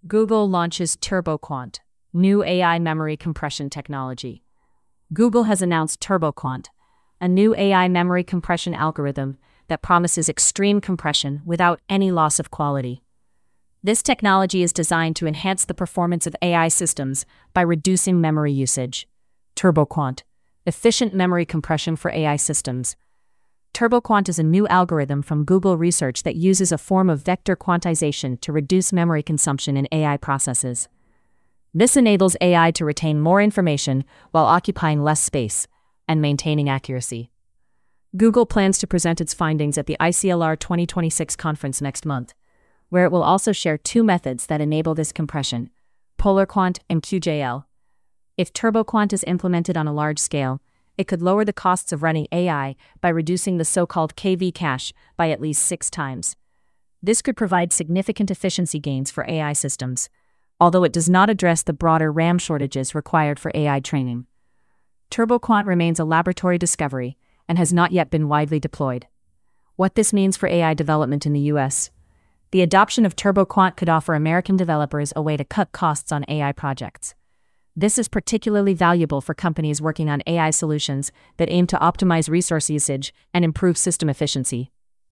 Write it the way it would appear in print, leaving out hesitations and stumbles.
Google launches TurboQuant, new AI memory compression technology. Google has announced TurboQuant, a new AI memory compression algorithm that promises extreme compression without any loss of quality. This technology is designed to enhance the performance of AI systems by reducing memory usage. TurboQuant, efficient memory compression for AI systems. TurboQuant is a new algorithm from Google Research that uses a form of vector quantization to reduce memory consumption in AI processes. This enables AI to retain more information while occupying less space and maintaining accuracy. Google plans to present its findings at the ICLR 2026 conference next month, where it will also share two methods that enable this compression, PolarQuant and QJL. If TurboQuant is implemented on a large scale, it could lower the costs of running AI by reducing the so-called KV cache by at least 6 times. This could provide significant efficiency gains for AI systems, although it does not address the broader RAM shortages required for AI training. TurboQuant remains a laboratory discovery and has not yet been widely deployed. What this means for AI development in the US? The adoption of TurboQuant could offer American developers a way to cut costs on AI projects. This is particularly valuable for companies working on AI solutions that aim to optimize resource usage and improve system efficiency.